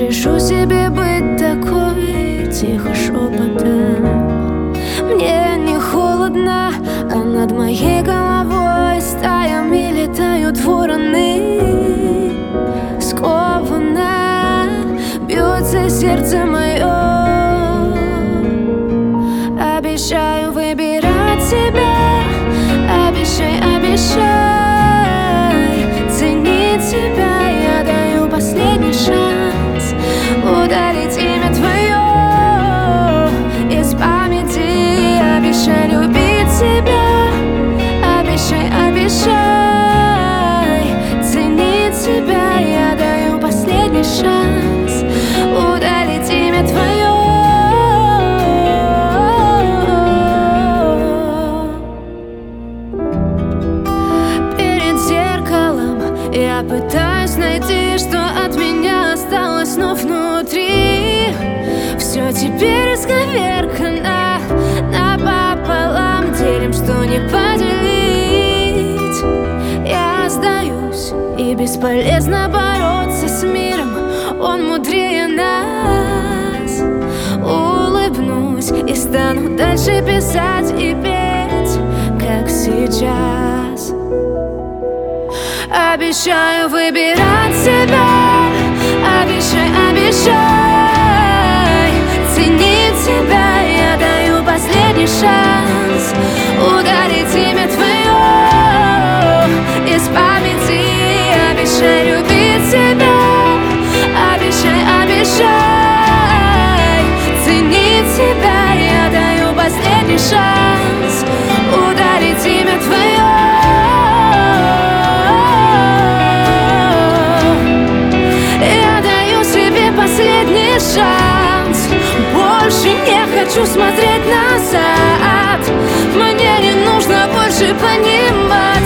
Решу себе быть такой, тихо шепотом. Мне не холодно, а над моей головой стаями летают вороны. Сковано бьется сердце мое. Обещаю выбирать себя, обещай, обещай ценить себя. Я даю последний шанс удалить имя твое из памяти. Обещай любить себя, обещай, обещай ценить себя. Я даю последний шанс удалить имя твое. Я пытаюсь найти, что от меня осталось, но внутри все теперь исковеркано напополам. Делим, что не поделить. Я сдаюсь, и бесполезно бороться с миром, он мудрее нас. Улыбнусь и стану дальше писать и петь, как сейчас. Обещаю выбирать себя, обещай, обещай ценить себя. Я даю последний шанс удалить имя твое из памяти. Обещай любить себя, обещай, обещай ценить себя. Я даю последний шанс удалить имя твое. Последний шанс. Больше не хочу смотреть назад. Мне не нужно больше понимать.